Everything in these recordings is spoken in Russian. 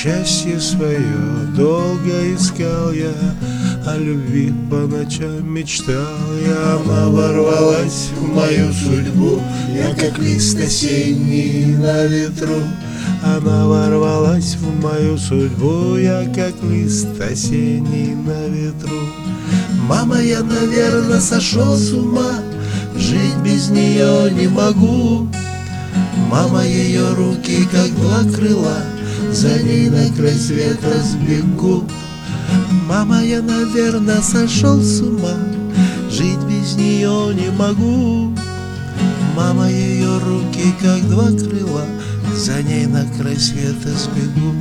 Счастье свое долго искал я, о любви по ночам мечтал я. Она ворвалась в мою судьбу, я как лист осенний на ветру. Она ворвалась в мою судьбу, я как лист осенний на ветру. Мама, я, наверное, сошел с ума, жить без нее не могу. Мама, ее руки как два крыла, за ней на край света сбегу. Мама, я, наверное, сошел с ума, жить без нее не могу. Мама, ее руки как два крыла, за ней на край света сбегу.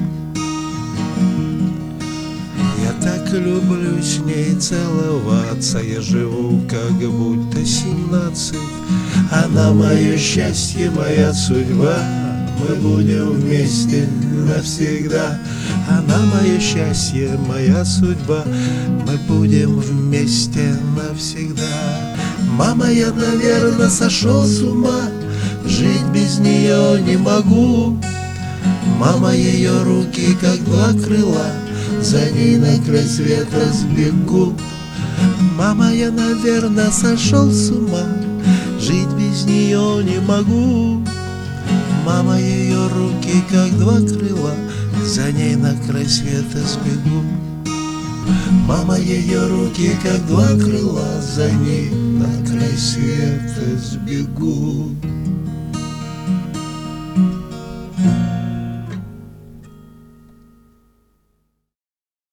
Я так люблю с ней целоваться, я живу как будто 17. Она мое счастье, моя судьба, мы будем вместе навсегда. Она мое счастье, моя судьба, мы будем вместе навсегда. Мама, я, наверное, сошел с ума, жить без нее не могу. Мама, ее руки как два крыла, за ней на край света сбегу. Мама, я, наверное, сошел с ума, жить без нее не могу. Мама, ее руки как два крыла, за ней на край света сбегу. Мама, ее руки как два крыла, за ней на край света сбегу.